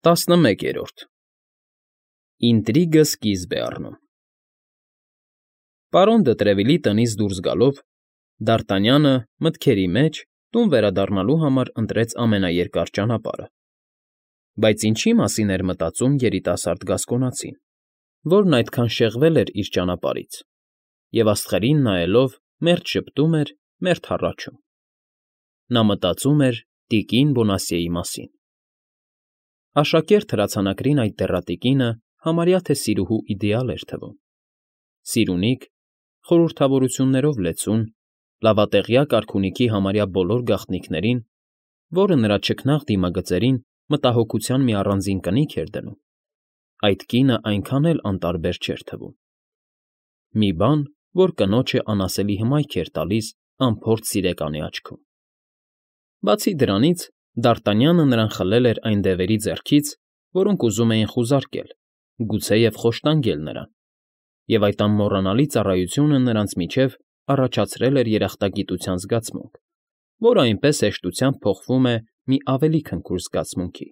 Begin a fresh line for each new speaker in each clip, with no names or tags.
11-րդ Ինտրիգը սկիզբ է առնում Պարոն դը Տրևիլի տնից դուրս գալով, Դ'Արտանյանը մտքերի մեջ տուն վերադառնալու համար ընտրեց ամենաերկար ճանապարհը, բայց ինչի մասին էր մտածում երիտասարդ գասկոնացին, որն այդքան շեղվել էր իր ճանապարհից, և աստղերին նայելով մերթ ժպտում էր, մերթ հառաչում. նա մտածում էր տիկին Բոնասիեի մասին. աշակերտ հրացանակրին այդ դեռատիկինը համարյա թե սիրուհու իդեալ էր թվում. սիրունիկ, խորհրդավորություններով լեցուն, լավատեղյակ արքունիքի համարյա բոլոր գաղտնիքներին, որը նրա չքնաղ դիմագծերին մտահոգության մի առանձին կնիք էր դնում, այդ կինը այնքան էլ անտարբեր չէր թվում. մի բան, որ կնոջը անասելի հմայք էր տալիս անփորձ սիրեկանի աչքում. Բացի դրանից, Դ'Արտանյանը նրան խլել էր այն դևերի ձեռքից, որոնք ուզում էին խուզարկել, գուցեև խոշտանգել նրան, և այդ անմոռանալի ծառայությունը նրանց միջև առաջացրել էր երախտագիտության զգացմունք, որը այնպես հեշտությամբ փոխվում է մի ավելի քնքուշ զգացմունքի.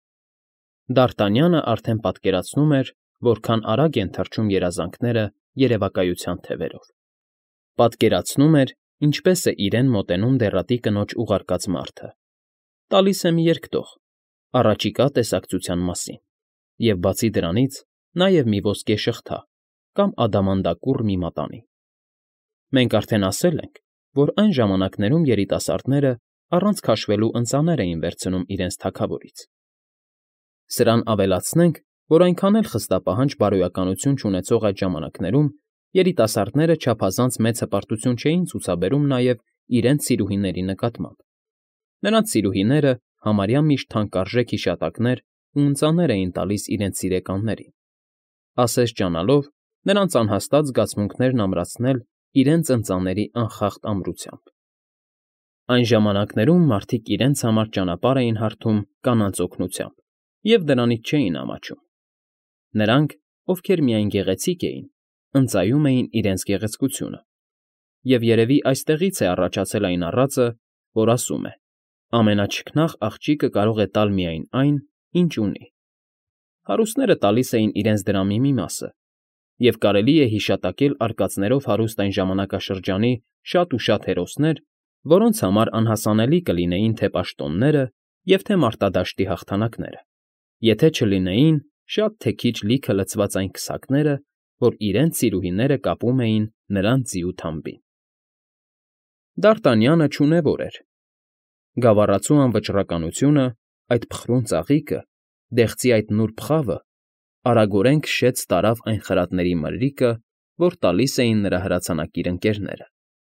Դ'Արտանյանը արդեն պատկերացնում էր, որքան արագ են թռչում երազանքները երևակայության թևերով. պատկերացնում էր, ինչպես է իրեն մոտենում դեռատի կնոջ ուղարկած մարդը, տալիս է մի երկտող, առաջիկա տեսակցության մասին, և բացի դրանից նաև մի ոսկե շղթա կամ ադամանդակուռ մի մատանի. մենք արդեն ասել ենք, որ այն ժամանակներում երիտասարդները առանց քաշվելու ընծաներ էին վերցնում իրենց թագավորից. սրան ավելացնենք, որ այնքան էլ խստապահանջ բարոյականություն չունեցող այդ ժամանակներում երիտասարդները չափազանց մեծ հպարտություն չէին ցուցաբերում նաև իրենց սիրուհիների նկատմամբ. նրանց սիրուհիները համարյա միշտ թանկարժեք հիշատակներ ու ընծաներ էին տալիս իրենց սիրեկաններին, ասես ջանալով նրանց անհաստատ զգացմունքներն ամրացնել իրենց ընծաների անխախտ ամրությամբ. Այն ժամանակներում մարդիկ իրենց համար ճանապարհ էին հարթում կանանց օգնությամբ և դրանից չէին ամաչում. նրանք, ովքեր միայն գեղեցիկ էին, ընծայում էին իրենց գեղեցկությունը, և երևի այստեղից է առաջացել այն առածը, որ ասում է. ամենաչքնաղ աղջիկը կարող է տալ միայն այն, ինչ ունի. հարուստները տալիս էին իրենց դրամի մի մասը, և կարելի է հիշատակել արկածներով հարուստ այն ժամանակաշրջանի շատ ու շատ հերոսներ, որոնց համար անհասանելի կլինեին թե պաշտոնները և թե մարտադաշտի հաղթանակները, եթե չլինեին շատ թե քիչ լիքը լցված այն քսակները, որ իրենց սիրուհիները կապում էին նրանց ձիու թամբին. Դ'Արտանյանը չունևոր էր. գավառացու անվճռականությունը, այդ փխրուն ծաղիկը, դեղցի այդ նուրբ խավը արագորեն քշեց տարավ այն խրատների մրրիկը, որ տալիս էին նրա հրացանակիր ընկերները.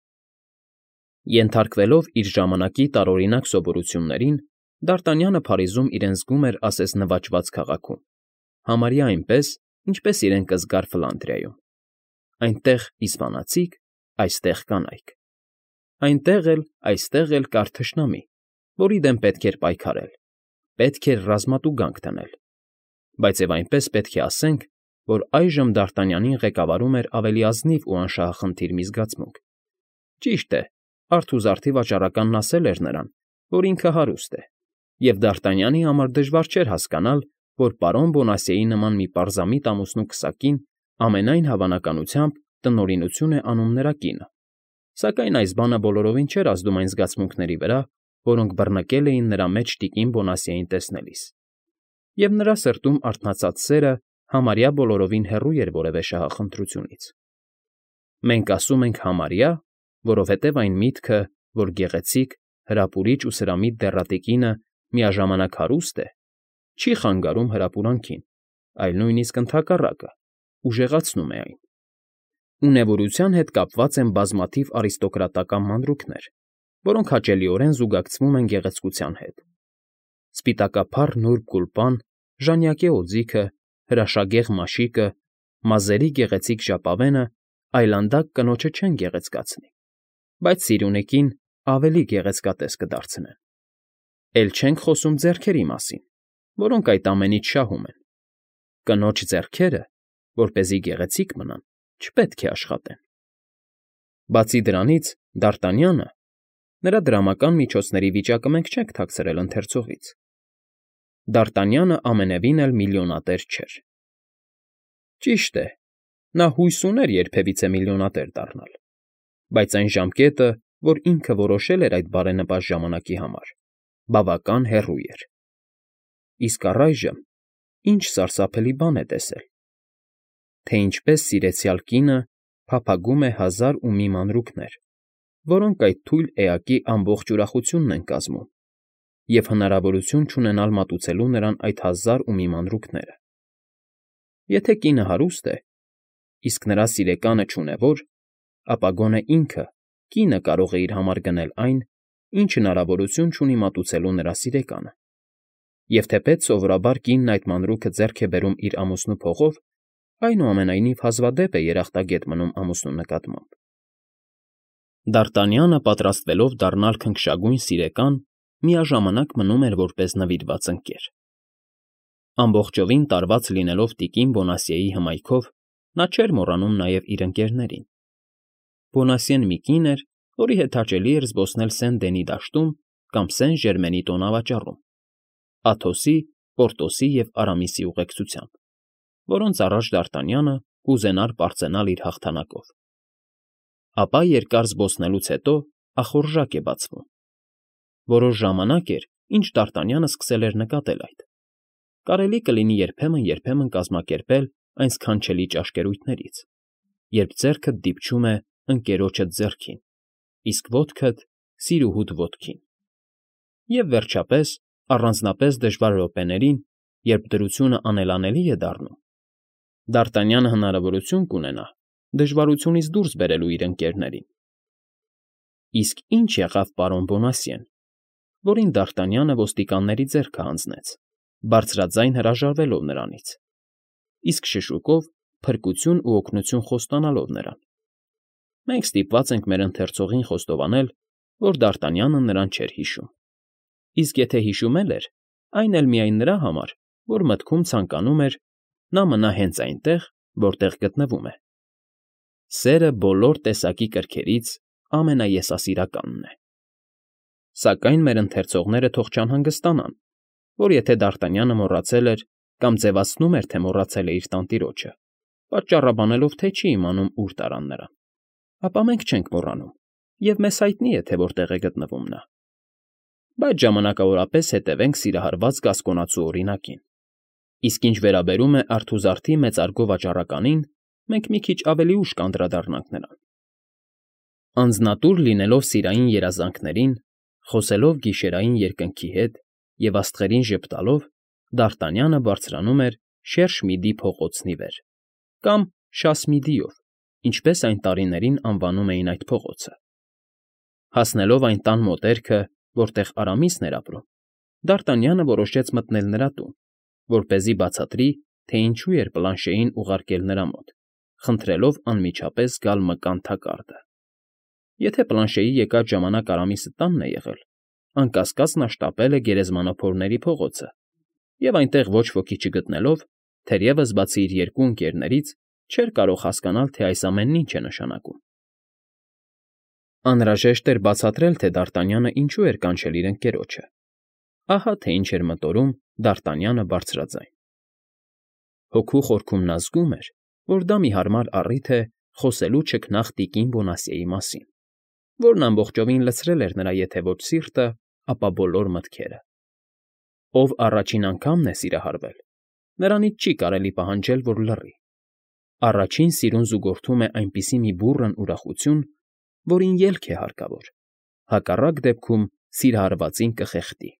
Ենթարկվելով իր ժամանակի տարօրինակ սովորություններին, Դ'Արտանյանը Փարիզում իրեն զգում էր ասես նվաճված քաղաքում, համարյա այնպես, ինչպես իրեն կզգար Ֆլանդրիայում. այնտեղ իսպանացիք, այստեղ կանայք, այնտեղ էլ, այստեղ էլ կար թշնամի, որի դեմ պետք էր պայքարել, պետք էր ռազմատուգանք դնել, բայց և այնպես պետք է ասենք, որ այժմ Դ'Արտանյանին ղեկավարում էր ավելի ազնիվ ու անշահախնդիր մի զգացմունք. ճիշտ է, արթ ու զարդի վաճառականն ասել էր նրան, որ ինքը հարուստ է, և Դ'Արտանյանի համար դժվար չէր հասկանալ, որ պարոն Բոնասիեի նման մի պարզամիտ ամուսնու քսակին ամենայն հավանականությամբ տնօրինություն է անում նրա կինը, սակայն այս բանը բոլորովին չէր ազդում այն զգացմունքների վրա, որոնք բռնկել էին նրա մեջ տիկին Բոնասիեին տեսնելիս, և նրա սրտում արթնացած սերը համարյա բոլորովին հեռու էր որևէ շահախնդրությունից. մենք ասում ենք համարյա, որովհետև այն միտքը, որ գեղեցիկ, հրապուրիչ ու սրամիտ դեռատիկինը միաժամանակ հարուստ է, չի խանգարում հրապուրանքին, այլ նույնիսկ ընդհակառակը, ուժեղացնում է այն. Ունևորության հետ կապված են բազմաթիվ արիստոկրատական մանրուքներ, որոնք հաճելիորեն զուգակցվում են գեղեցկության հետ. սպիտակափառ նուրբ գուլպան, ժանյակե օձիքը, հրաշագեղ մաշիկը, մազերի գեղեցիկ ժապավենը այլանդակ կնոջը չեն գեղեցկացնի, բայց սիրունիկին ավելի գեղեցկատես կդարձնեն. էլ չենք խոսում ձեռքերի մասին, որոնք այդ ամենից շահում են. կնոջ ձեռքերը, որպեսզի գեղեցիկ մնան, չպետք է աշխատեն. Բացի դրանից, Դ'Արտանյանը, նրա դրամական միջոցների վիճակը մենք չենք թաքցրել ընթերցողից, Դարտանյանը ամենևին էլ միլիոնատեր չէր։ Ճիշտ է, նա հույս ուներ երբևիցե միլիոնատեր դառնալ, բայց այն ժամկետը, որ ինքը որոշել էր այդ բարենպաստ ժամանակի համար, բավական հեռու էր։ Իսկ առայժմ ինչ սարսափելի բան է տեսել, թե ինչպես սիրեցյալ կինը փափագում է 1001 մանրուքներ, որոնք այդ թույլ էակի ամբողջ ուրախությունն են կազմում, և հնարավորություն չունենալ մատուցելու նրան այդ 1001 մանրուքները։ Եթե կինը հարուստ է, իսկ նրա սիրեկանը չունևոր, ապա գոնե ինքը, կինը կարող է իր համար գնել այն, ինչ հնարավորություն չունի մատուցելու նրա սիրեկանը։ Եվ թեպետ սովորաբար կինն այդ մանրուքը ձեռք է բերում իր ամուսնու փողով, այնուամենայնիվ հազվադեպ է երախտագետ մնում ամուսնու նկատմամբ։ Դարտանյանը, պատրաստվելով դառնալ քնքշագույն սիրեկան, միաժամանակ մնում էր որպես նվիրված ընկեր։ Ամբողջովին տարված լինելով տիկին Բոնասիեի հմայքով, նա չէր մոռանում նաև իր ընկերներին։ Բոնասիեն մի կին էր, որի հետ հաճելի էր զբոսնել Սեն֊Դենի դաշտում կամ Սեն֊Ժերմենի տոնավաճառում, Աթոսի, Պորտոսի և Արամիսի ուղեկցությամբ, որոնց առաջ Դարտանյանը կուզենար պարծենալ իր հաղթանակով։ Ապա երկար զբոսնելուց հետո ախորժակ է բացվում։ Որոշ ժամանակ էր, ինչ Դարտանյանը սկսել էր նկատել այդ։ Կարելի կլինի երբեմն կազմակերպել այն սքանչելի ճաշկերույթներից, երբ ձեռքդ դիպչում է ընկերոջդ ձեռքին, իսկ ոտքդ սիրուհուդ ոտքին։ Եվ վերջապես, առանձնապես դժվար րոպեներին, երբ դրությունը անելանելի է դառնում, Դարտանյանը հնարավորություն կունենա դժվարությունից դուրս բերելու իր ընկերներին։ Իսկ ինչ եղավ պարոն Բոնասիեն, որին Դարտանյանը ոստիկանների ձեռքը հանձնեց, բարձրաձայն հրաժարվելով նրանից, իսկ շշուկով փրկություն ու օգնություն խոստանալով նրան։ Մենք ստիպված ենք մեր ընթերցողին խոստովանել, որ Դարտանյանը նրան չէր հիշում։ Իսկ եթե հիշում էր, այն էլ միայն նրա համար, որ մտքում ցանկանում էր նա մնա հենց այնտեղ, որտեղ գտնվում է։ Սերը բոլոր տեսակի կրքերից ամենաեսասիրականն է։ Սակայն մեր ընթերցողները թող չանհանգստանան, որ եթե Դարտանյանը մոռացել էր կամ ձևացնում էր, թե մոռացել է իր տանտիրոջը, պատճառաբանելով, թե չի իմանում ուր տարան նրան, ապա մենք չենք մոռանում, և մեզ հայտնի է, թե որտեղ է գտնվում նա։ Բայց ժամանակավորապես հետևենք սիրահարված գասկոնացու օրինակին։ Իսկ ինչ վերաբերում է արթուզարդի մեծարգո վաճառականին, մենք մի քիչ ավելի ուշ կանդրադառնանք նրան։ Անձնատուր լինելով սիրային երազանքներին, խոսելով գիշերային երկնքի հետ և աստղերին ժպտալով, Դարտանյանը բարձրանում էր Շերշմիդի փողոցն ի վեր, կամ Շասմիդիով, ինչպես այն տարիներին անվանում էին այդ փողոցը։ Հասնելով այն տան մոտերքը, որտեղ Արամիսն էր ապրում, Դարտանյանը որոշեց մտնել նրա տուն, որպեսզի բացատրի, թե ինչու էր Պլանշեին ուղարկել նրա մոտ, խնդրելով անմիջապես գալ մկան թակարդը։ Եթե Պլանշեի եկած ժամանակ Արամիսը տանն է եղել, անկասկած նա շտապել է գերեզմանափորների փողոցը, և այնտեղ ոչ ոքի չգտնելով, թերևս բացի իր երկու ընկերներից, չէր կարող հասկանալ, թե այս ամենն ինչ է նշանակում։ Անհրաժեշտ էր բացատրել, թե Դարտանյանը ինչու էր կանչել իր ընկերոջը։ Ահա թե ինչ էր մտորում Դարտանյանը բարձրաձայն։ Հոգու խորքում նա զգում էր, որ դա մի հարմար առիթ է խոսելու չքնաղ տիկին Բոնասիեի մասին, որն ամբողջովին լցրել էր նրա եթե ոչ սիրտը, ապա բոլոր մտքերը։ Ով առաջին անգամն է սիրահարվել, նրանից չի կարելի պահանջել, որ լռի։ Առաջին սիրուն զուգորդում է այնպիսի մի բուռն ուրախություն, որին ելք է հարկավոր, հակառակ դեպքում սիրահարվածին կխեղդի։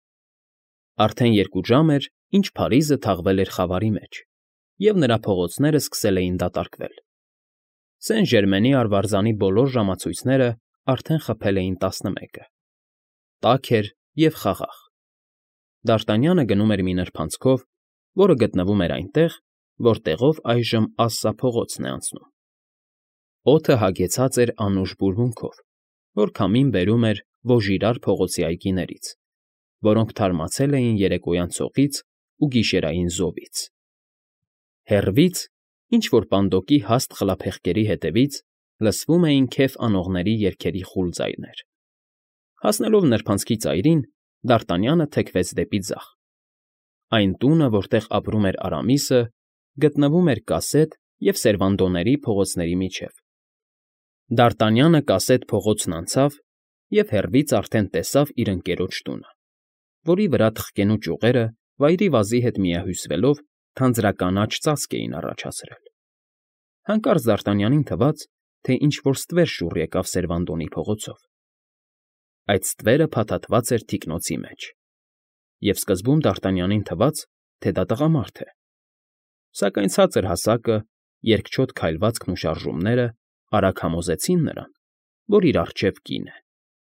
Արդեն 2 ժամ էր, ինչ Փարիզը թաղվել էր խավարի մեջ, և նրա փողոցները սկսել էին դատարկվել։ Սեն֊Ժերմենի արվարձանի բոլոր ժամացույցները արդեն խփել էին 11-ը։ Տաք էր և խաղաղ։ Դարտանյանը գնում էր մի նրբանցքով, որը գտնվում էր այնտեղ, որտեղով այժմ Ասսա փողոցն է անցնում։ Օդը հագեցած էր անուշ բուրմունքով, որ քամին բերում էր Վոժիրար փողոցի այգիներից, որոնք թարմացել էին երեկոյան ցողից ու գիշերային զովից։ Հեռվից, ինչ֊որ պանդոկի հաստ խլափեղկերի հետևից, լսվում էին քեֆ անողների երգերի խուլ ձայներ։ Հասնելով նրբանցքի ծայրին, Դարտանյանը թեքվեց դեպի ձախ, Այն տունը, որտեղ ապրում էր Արամիսը, գտնվում էր Կասետ և Սերվանդոների փողոցների միջև։ Դ'Արտանյանը Կասետ փողոցն անցավ և հեռվից արդեն տեսավ իր ընկերոջ տունը, որի վրա թխկենու ճյուղերը վայրի վազի հետ միահյուսվելով թանձրականաչ ծածկ էին առաջացրել։ Հանկարծ Դ'Արտանյանին թվաց, թե ինչ֊որ ստվեր շուռ եկավ Սերվանդոնի փողոցով։ Այդ ստվերը փաթաթված էր թիկնոցի մեջ, և սկզբում Դ'Արտանյանին թվաց, թե դա տղամարդ է, սակայն ցածր հասակը, երկչոտ քայլվածքն ու շարժումները արագ համոզեցին նրան, որ իր առջև կին է։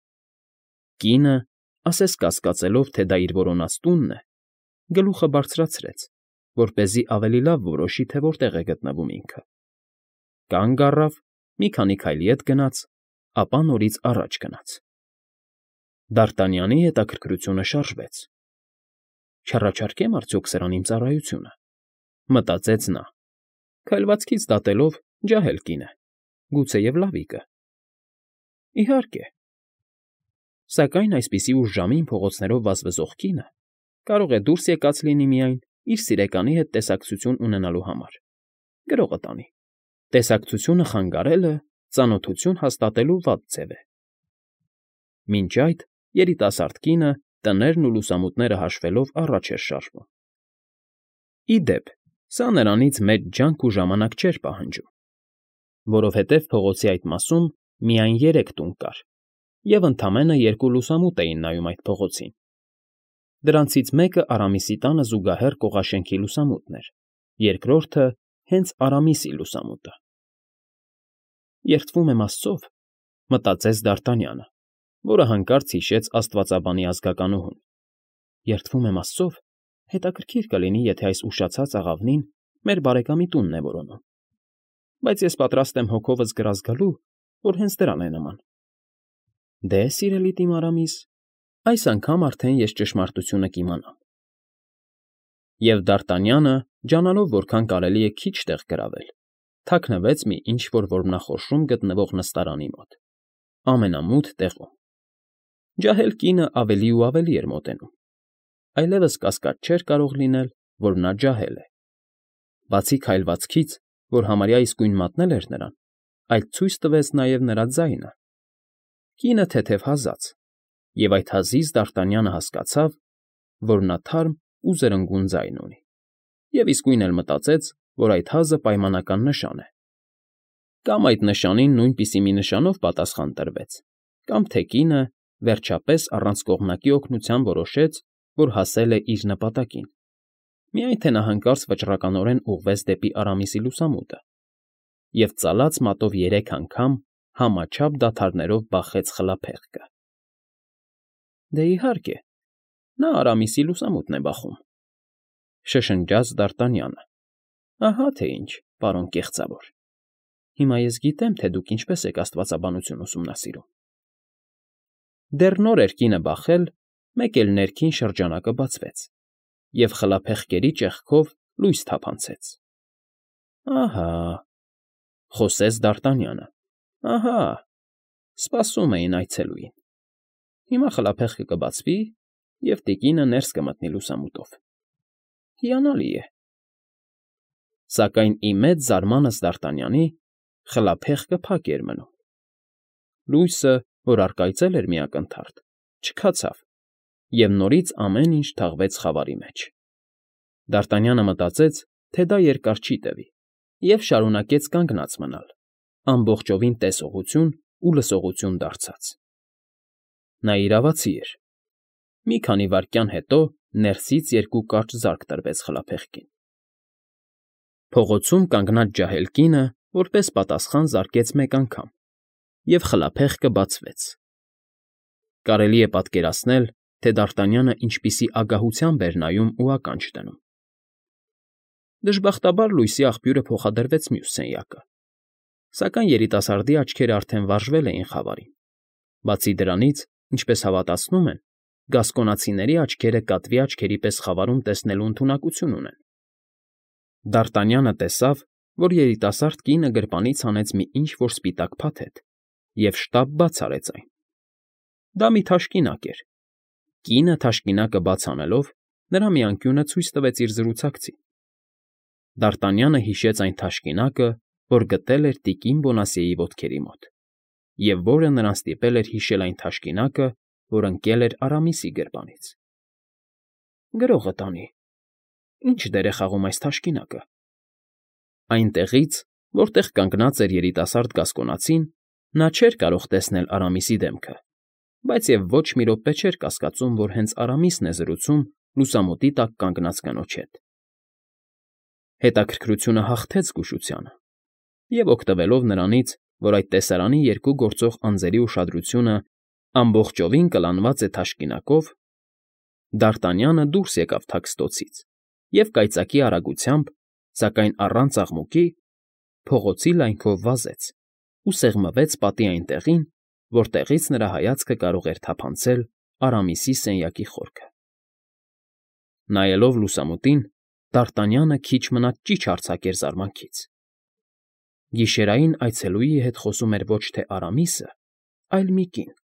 Կինը, ասես կասկածելով, թե դա իր որոնած տունն է, գլուխը բարձրացրեց, որպեսզի ավելի լավ որոշի, թե որտեղ է գտնվում ինքը։ Կանգ առավ, մի քանի քայլ ետ գնաց, ապա նորից առաջ գնաց։ Դ'Արտանյանի հետաքրքրությունը շարժվեց։ Չառաջարկե՞մ արդյոք սրան իմ ծառայությունը, մտածեց նա, քայլվածքից դատելով ջահել կին է, գուցեև լավիկը։ Իհարկե։ Սակայն այսպիսի ուշ ժամին փողոցներով վազվզող կինը կարող է դուրս եկած լինի միայն իր սիրեկանի հետ տեսակցություն ունենալու համար, գրողը տանի։ Տեսակցությունը խանգարելը ծանոթություն հաստատելու վատ ձև է։ Մինչ այդ երիտասարդ կինը տներն ու լուսամուտները հաշվելով առաջ էր շարժվում։ Ի դեպ, սա նրանից մեծ ջանք ու ժամանակ չէր պահանջում, որովհետև փողոցի այդ մասում միայն 3 տուն կար, և ընդամենը 2 լուսամուտ էին նայում այդ փողոցին։ Դրանցից մեկը Արամիսի տանը զուգահեռ կողաշենքի լուսամուտն էր, երկրորդը հենց Արամիսի լուսամուտը։ Երդվում եմ Աստծով, մտածեց Դ'Արտանյանը, որը հանկարծ հիշեց աստվածաբանի ազգականուհուն։ Երդվում եմ Աստծով, հետաքրքիր կլինի, եթե այս ուշացած աղավնին մեր բարեկամի տունն է որոնում։ Բայց ես պատրաստ եմ հոգովս գրազ գալու, որ հենց դրան է նման։ Դե, սիրելի տիմ Արամիս, այս անգամ արդեն ես ճշմարտությունը կիմանամ։ Եվ Դ'Արտանյանը, ջանալով որքան կարելի է քիչ տեղ գրավել, թաքնվեց մի ինչ֊որ որմնախորշում գտնվող նստարանի մոտ, ամենամութ տեղում։ Ջահել կինը ավելի ու ավելի էր մոտենում, այլևս կասկած չէր կարող լինել, որ նա ջահել է։ Բացի քայլվածքից, որ համարյա իսկույն մատնել էր նրան, այլ ցույց տվեց նաև նրա ձայնը։ Կինը թեթև հազաց, և այդ հազից Դ'Արտանյանը հասկացավ, որ նա թարմ ու զրնգուն ձայն ունի, և իսկույն էլ մտածեց, որ այդ հազը պայմանական նշան է։ Կամ այդ նշանին նույնպիսի մի նշանով պատասխան տրվեց, կամ թե կինը, վերջապես առանց կողմնակի օգնության որոշեց, որ հասել է իր նպատակին, միայն թե նա հանկարծ վճռականորեն ուղղվեց դեպի Արամիսի լուսամուտը և ծալած մատով 3 անգամ համաչափ դադարներով բախեց խլափեղկը։ Դե, իհարկե, նա Արամիսի լուսամուտն է բախում, շշնջաց Դ'Արտանյանը։ Ահա թե ինչ, պարոն Կեղծավոր, հիմա ես գիտեմ, թե դուք ինչպես եք աստվածաբանություն ուսումնասիրում։ Դեռ նոր էր կինը բախել, մեկ էլ ներքին շրջանակը բացվեց, և խլափեղկերի ճեղքով լույս թափանցեց։ Ահա, խոսեց Դ'Արտանյանը, ահա, սպասում էին այցելուին։ Հիմա խլափեղկը կբացվի, և տիկինը ներս կմտնի լուսամուտով։ Հիանալի է։ Սակայն ի մեծ զարմանքս Դ'Արտանյանի խլափեղկը փակ էր մնում։ Լույսը, որ առկայծել էր մի ակնթարթ, չքացավ, և նորից ամեն ինչ թաղվեց խավարի մեջ։ Դ'Արտանյանը մտածեց, թե դա երկար չի տևի, և շարունակեց կանգնած մնալ, ամբողջովին տեսողություն ու լսողություն դարձած։ Նա իրավացի էր։ Մի քանի վայրկյան հետո ներսից 2 կարճ զարկ տրվեց խլափեղկին։ Փողոցում կանգնած ջահել կինը որպես պատասխան զարկեց մեկ անգամ, և խլափեղկը բացվեց։ Կարելի է պատկերացնել, թե Դ'Արտանյանը ինչպիսի ագահությամբ էր նայում ու ականջ դնում։ Դժբախտաբար լույսի աղբյուրը փոխադրվեց մյուս սենյակը, սակայն երիտասարդի աչքերը արդեն վարժվել էին խավարին։ Բացի դրանից, ինչպես հավատացնում են, գասկոնացիների աչքերը կատվի աչքերի պես խավարում տեսնելու ընդունակություն ունեն։ Դ'Արտանյանը տեսավ, որ երիտասարդ կինը գրպանից հանեց մի ինչ֊որ սպիտակ փաթեթ և շտապ բաց արեց այն։ Դա մի թաշկինակ էր։ Կինը թաշկինակը բաց անելով, նրա մի անկյունը ցույց տվեց իր զրուցակցին։ Դ'Արտանյանը հիշեց այն թաշկինակը, որ գտել էր տիկին Բոնասիեի ոտքերի մոտ, և որը նրան ստիպել էր հիշել այն թաշկինակը, որ ընկել էր Արամիսի գրպանից։ Գրողը տանի, ի՞նչ դեր է խաղում այս թաշկինակը։ Այնտեղից, որտեղ կանգնած էր երիտասարդ գասկոնացին, նա չէր կարող տեսնել Արամիսի դեմքը, բայց և ոչ մի րոպե չէր կասկածում, որ հենց Արամիսն է զրուցում լուսամուտի տակ կանգնած կնոջ հետ։ Հետաքրքրությունը հաղթեց զգուշությանը, և օգտվելով նրանից, որ այդ տեսարանի երկու գործող անձերի ուշադրությունը ամբողջովին կլանված է թաշկինակով, Դ'Արտանյանը դուրս եկավ թաքստոցից և կայծակի արագությամբ, սակայն առանց աղմուկի, փողոցի լայնքով վազեց ու սեղմվեց պատի այն տեղին, որտեղից նրա հայացքը կարող էր թափանցել Արամիսի սենյակի խորքը։ Նայելով լուսամուտին, Դ'Արտանյանը քիչ մնաց ճիչ արձակեր զարմանքից։ Գիշերային այցելուի հետ խոսում էր ոչ թե Արամիսը, այլ մի կին։